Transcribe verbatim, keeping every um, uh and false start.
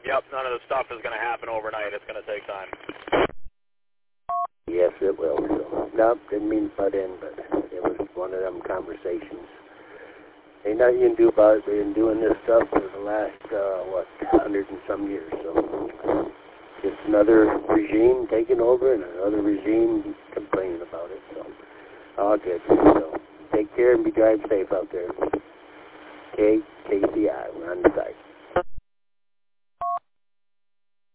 Yep, none of the stuff is going to happen overnight. It's going to take time. Yes, it will. So, nope, didn't mean to butt in, but it was one of them conversations. Ain't nothing you can do about it. They've been doing this stuff for the last, uh, what, hundred and some years. So it's another regime taking over and another regime complaining about it. So all good. So take care and be driving safe out there. K, K C I, we're on the site.